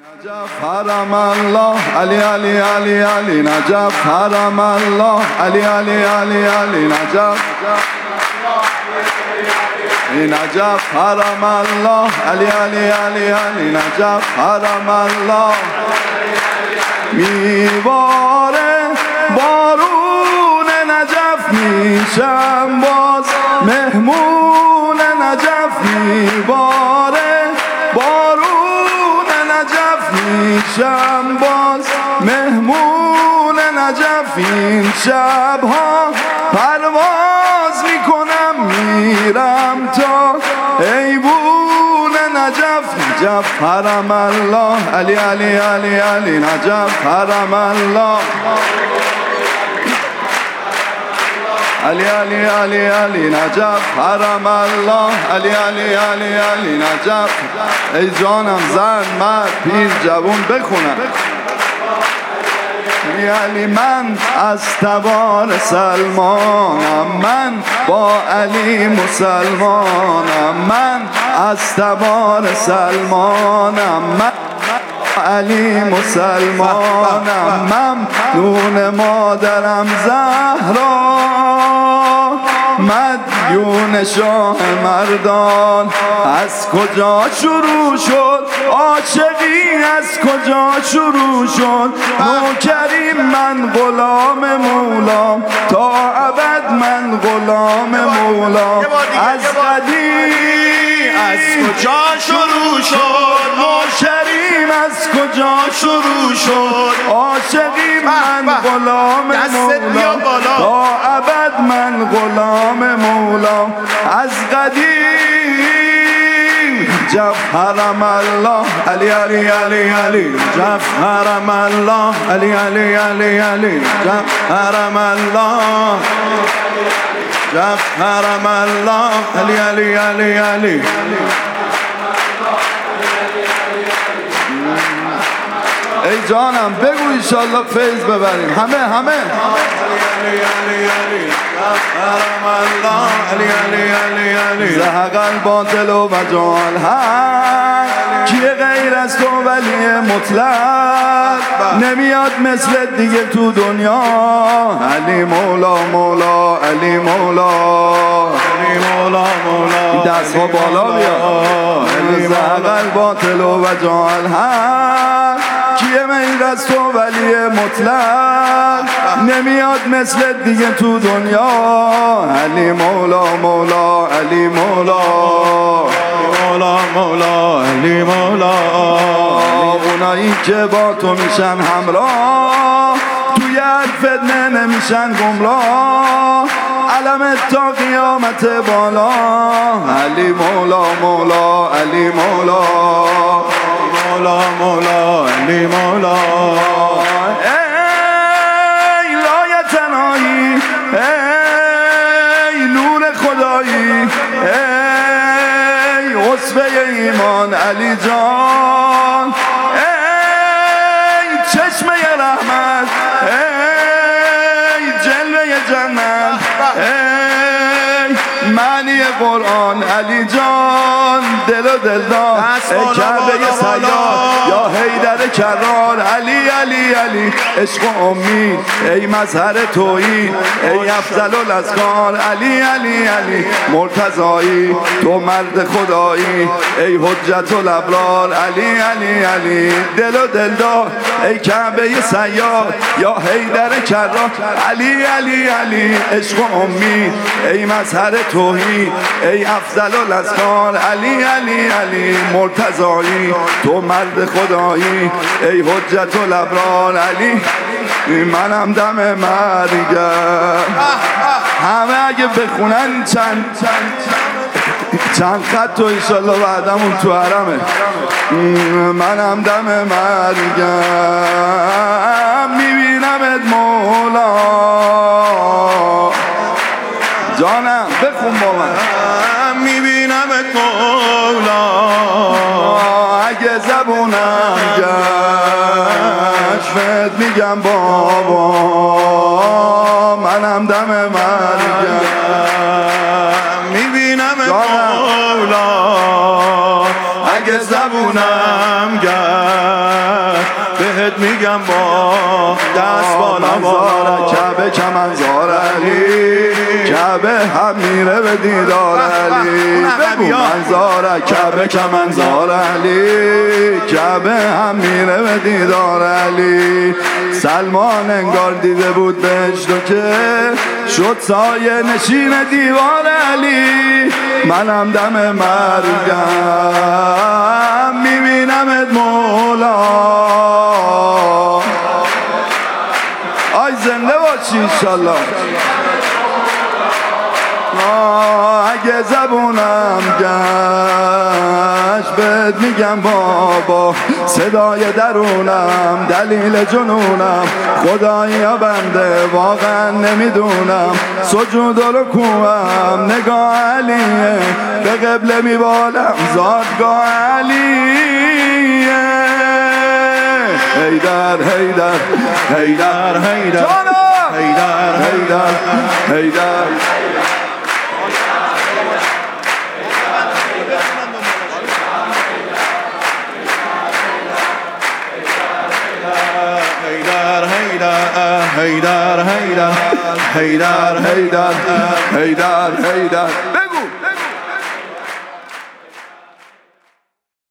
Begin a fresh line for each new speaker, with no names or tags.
نجف حرم الله علی علی علی علی نجف حرم الله علی علی علی علی نجف نجف حرم الله علی علی علی علی نجف حرم الله میباره بارون نجف میشم باز مهمون نجف میباره بارون نجف میشم باز مهمون نجف این شبها پرواز میکنم میرم تا ایوون نجف نجف حرم الله علی علی علی علی نجف حرم الله علی علی علی علی نجف حرم الله علی علی علی علی نجف ای جانم زن مرد پیر جوون بخونم علی من از تبار سلمانم من با علی مسلمانم من از تبار سلمانم من علی مسلمانم ممنون مادرم زهرا مدیون شاه مردان از کجا شروع شد عاشقی از کجا شروع شد نوکریم من غلام مولام تا ابد من غلام مولام از قدیم
از کجا شروع شد
نوکریم از کجا شروع شد عاشقی من غلام مولام تا ابد من غلام مولام از قدیم جف حرم الله علی علی علی علی جف حرم الله علی علی علی علی جف حرم الله جف حرم الله علی علی علی علی ای جانم بگو ایشالله فیض ببریم همه زهق الباطل و جال حق کیه غیر از تو ولی مطلق نمیاد مثل دیگه تو دنیا علی مولا مولا علی مولا علی مولا مولا دست ها بالا بیا زهق الباطل و جال حق کیه غیر از تو ولی مطلق نمیاد مثل دیگه تو دنیا علی مولا مولا علی مولا مولا مولا علی مولا اونایی که با تو میشن همراه توی حرفت نمیشن گمراه علم تا قیامت بالا علی مولا مولا علی مولا مولا مولا علی مولا ای لای تنهایی ای نور خدایی ای عصبه ایمان علی جان ای چشمه رحمت ای جلوه جنت ای معنی قرآن علی جان دل و دلدار ای کعبه سیاد یا حیدر کرار علی علی علی عشق و امید ای مظهر تویی ای افضل الاسکار علی علی علی مرتضایی تو مرد خدایی ای حجت الابرار علی علی علی دل و دلدار ای کعبه سیاد یا حیدر کرار علی علی علی عشق و امید ای مظهر تویی ای افضل الاسکار علی علی علی مرتضایی تو مرد خدایی ای حجت الابرار علی منم دم مرگم همه اگه بخونن چند خط و انشالله بعدمون تو حرمه منم دم مرگم میبینمت مولا جانم بخون با من
میبینمت مولا
اگه زبونم گشت میگم بابا منم دم مرگم
میبینمت مولا اگه زبونم گشت بهت میگم با دست بالا بالا
کعبه کمنزار علی کعبه هم میره به دیدار علی بگو منظاره کعبه کمنزار علی کعبه هم میره به دیدار علی سلمان انگار دیده بود بهشتو که شد سایه نشین دیوار علی منم دم مرگم میبینمت مولا آی زنده باشی انشالله اگه زبونم گشت بهت میگم بابا صدای درونم دلیل جنونم خدایا بنده واقعا نمیدونم سجود و رکوعم نگاه علیه به قبله میبالم زادگاه علیه حیدر حیدر حیدر حیدر حیدر حیدر حیدر
حیدر حیدر حیدر
حیدر حیدر حیدر